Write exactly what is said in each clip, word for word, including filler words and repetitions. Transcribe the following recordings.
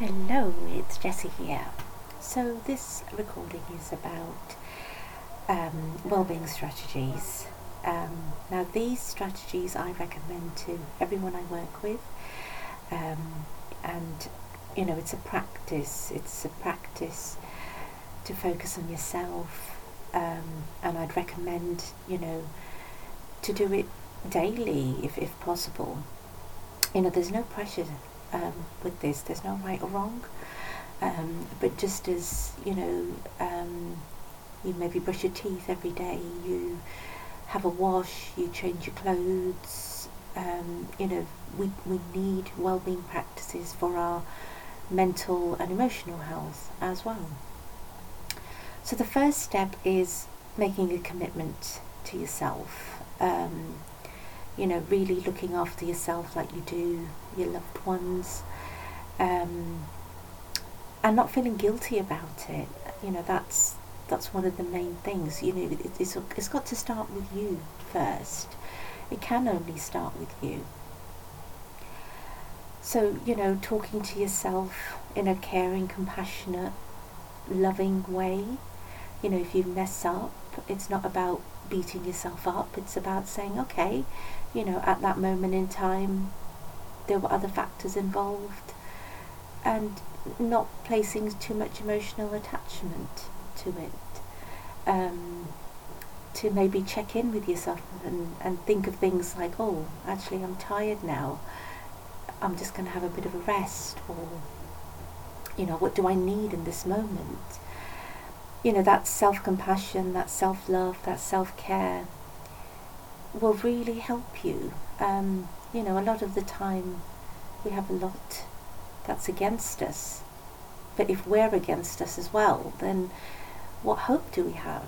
Hello, it's Jessie here. So, this recording is about um, well-being strategies. Um, now, these strategies I recommend to everyone I work with, um, and you know, it's a practice. It's a practice to focus on yourself, um, and I'd recommend, you know, to do it daily if if possible. You know, there's no pressure um, with this. There's no right or wrong. Um, but just as, you know, um, you maybe brush your teeth every day, you have a wash, you change your clothes, um, you know, we, we need well-being practices for our mental and emotional health as well. So the first step is making a commitment to yourself. Um, you know, really looking after yourself like you do your loved ones, um, and not feeling guilty about it. You know, that's that's one of the main things. You know, it, it's it's got to start with you first. It can only start with you. So, you know, talking to yourself in a caring, compassionate, loving way. You know, if you mess up, it's not about beating yourself up. It's about saying, okay, you know, at that moment in time, there were other factors involved, and not placing too much emotional attachment to it. Um, to maybe check in with yourself and, and think of things like, oh, actually, I'm tired now. I'm just going to have a bit of a rest, or, you know, what do I need in this moment? You know, that self-compassion, that self-love, that self-care will really help you. Um, you know, a lot of the time we have a lot that's against us. But if we're against us as well, then what hope do we have?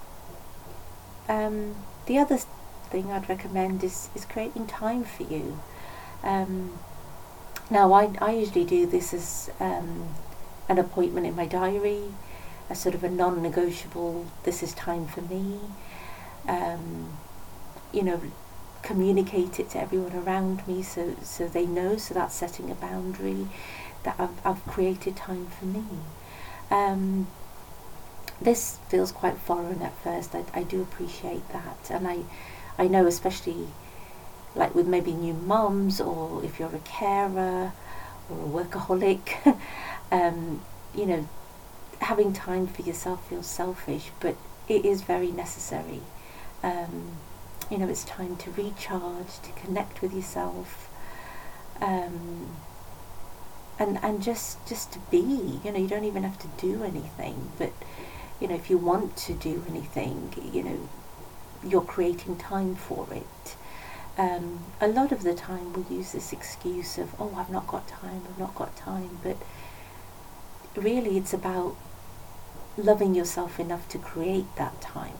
Um, the other thing I'd recommend is, is creating time for you. Um, now, I, I usually do this as um, an appointment in my diary, a sort of a non-negotiable, this is time for me. Um, you know, communicate it to everyone around me so, so they know, so that's setting a boundary that I've, I've created time for me. Um, this feels quite foreign at first. I, I do appreciate that, and I, I know especially like with maybe new mums, or if you're a carer or a workaholic, um, you know, having time for yourself feels selfish, but it is very necessary. Um, you know, it's time to recharge, to connect with yourself, um, and and just just to be. You know, you don't even have to do anything, but you know, if you want to do anything, you know, you're creating time for it. Um, a lot of the time we'll use this excuse of, oh, I've not got time, I've not got time, but really it's about loving yourself enough to create that time.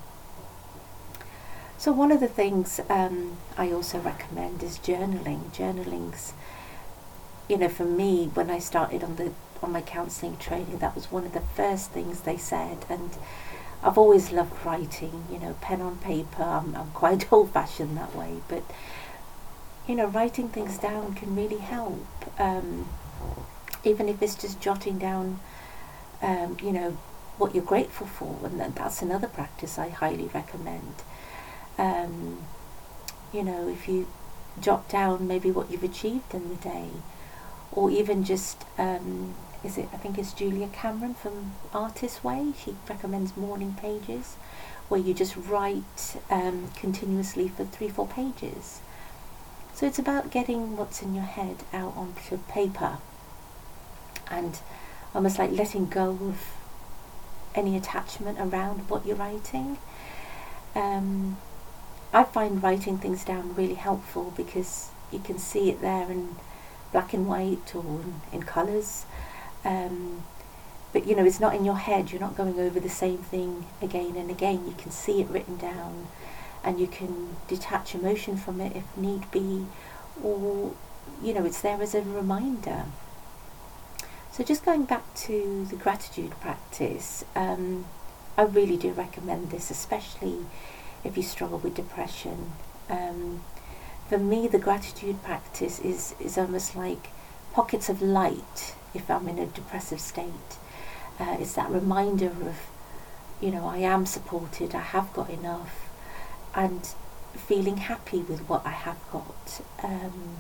So one of the things um, I also recommend is journaling. Journaling's, you know, for me, when I started on the on my counselling training, that was one of the first things they said, and I've always loved writing, you know, pen on paper. I'm, I'm quite old-fashioned that way, but, you know, writing things down can really help, um, even if it's just jotting down, um, you know, what you're grateful for, and then that's another practice I highly recommend. Um, you know, if you jot down maybe what you've achieved in the day, or even just, um, is it, I think it's Julia Cameron from Artist Way, she recommends morning pages, where you just write um, continuously for three, four pages. So it's about getting what's in your head out onto paper, and almost like letting go of any attachment around what you're writing. Um, I find writing things down really helpful because you can see it there in black and white or in, in colours. Um, but you know, it's not in your head, you're not going over the same thing again and again. You can see it written down, and you can detach emotion from it if need be, or you know, it's there as a reminder. So just going back to the gratitude practice, um, I really do recommend this, especially if you struggle with depression. Um, for me, the gratitude practice is, is almost like pockets of light if I'm in a depressive state. Uh, it's that reminder of, you know, I am supported, I have got enough, and feeling happy with what I have got. Um,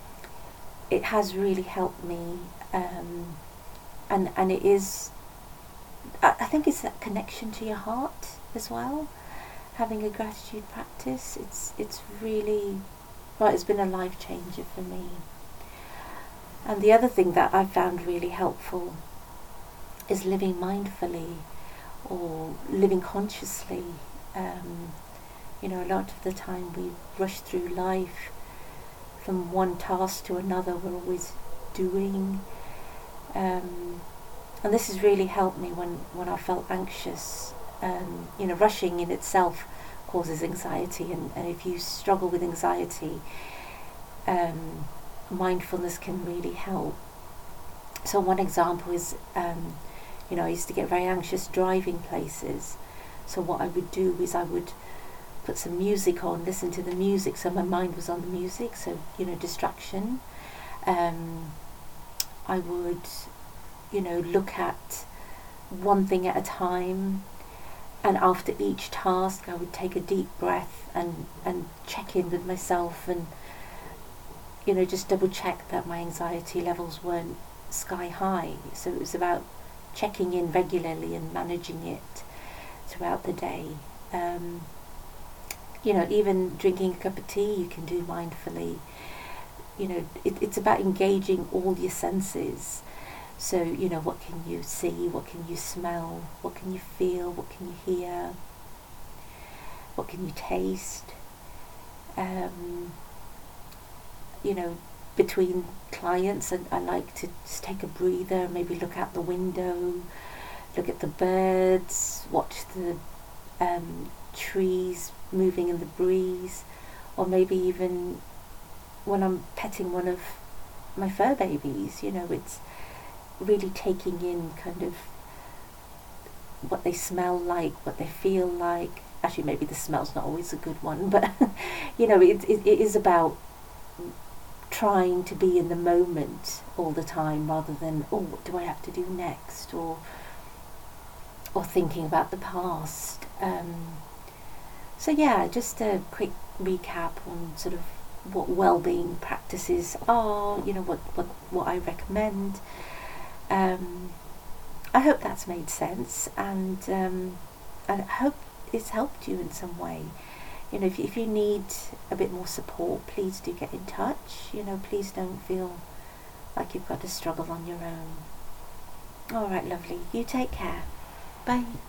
it has really helped me, um, and and it is, I, I think it's that connection to your heart as well. Having a gratitude practice, it's it's really, well, it's been a life changer for me. And the other thing that I've found really helpful is living mindfully or living consciously. Um, you know, a lot of the time we rush through life from one task to another. We're always doing. Um, and this has really helped me when, when I felt anxious. Um, you know, rushing in itself causes anxiety, and, and if you struggle with anxiety, um, mindfulness can really help. So one example is, um, you know, I used to get very anxious driving places. So what I would do is I would put some music on, listen to the music, so my mind was on the music, so, you know, distraction. Um, I would, you know, look at one thing at a time, and after each task I would take a deep breath and, and check in with myself, and, you know, just double check that my anxiety levels weren't sky high. So it was about checking in regularly and managing it throughout the day. Um, you know, even drinking a cup of tea you can do mindfully. You know, it, it's about engaging all your senses. So, you know, what can you see, what can you smell, what can you feel, what can you hear, what can you taste. Um, you know, between clients, and I like to just take a breather, maybe look out the window, look at the birds, watch the um, trees moving in the breeze, or maybe even when I'm petting one of my fur babies, you know, it's really taking in kind of what they smell like, what they feel like. Actually, maybe the smell's not always a good one, but you know, it, it, it is about trying to be in the moment all the time, rather than, oh, what do I have to do next, or or thinking about the past. Um, so yeah, just a quick recap on sort of what well-being practices are, you know, what, what, what I recommend. Um, I hope that's made sense, and um, I hope it's helped you in some way. You know, if, if you need a bit more support, please do get in touch. You know, please don't feel like you've got to struggle on your own. All right, lovely. You take care. Bye.